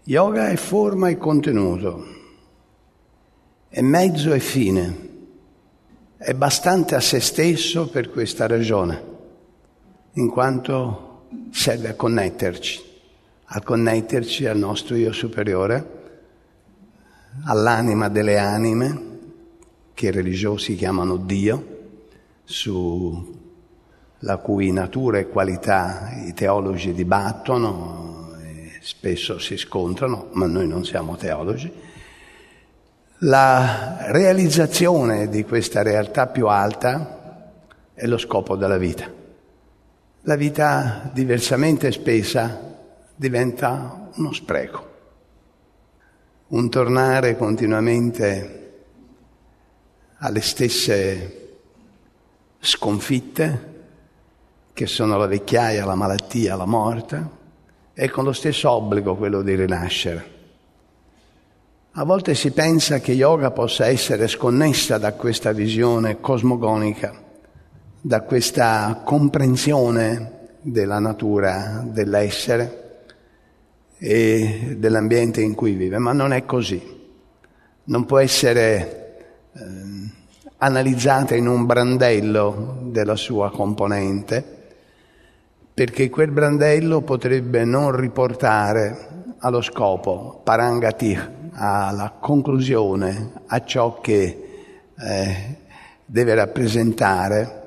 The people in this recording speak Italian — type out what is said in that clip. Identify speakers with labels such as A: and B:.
A: Yoga è forma e contenuto, è mezzo e fine, è bastante a se stesso per questa ragione, in quanto serve a connetterci al nostro io superiore, all'anima delle anime, che i religiosi chiamano Dio, sulla cui natura e qualità i teologi dibattono e spesso si scontrano, ma noi non siamo teologi. La realizzazione di questa realtà più alta è lo scopo della vita. La vita diversamente spesa diventa uno spreco, un tornare continuamente alle stesse sconfitte che sono la vecchiaia, la malattia, la morte, e con lo stesso obbligo quello di rinascere. A volte si pensa che yoga possa essere sconnessa da questa visione cosmogonica, da questa comprensione della natura dell'essere e dell'ambiente in cui vive, ma non è così. Non può essere analizzata in un brandello della sua componente, perché quel brandello potrebbe non riportare allo scopo, parangati, alla conclusione, a ciò che deve rappresentare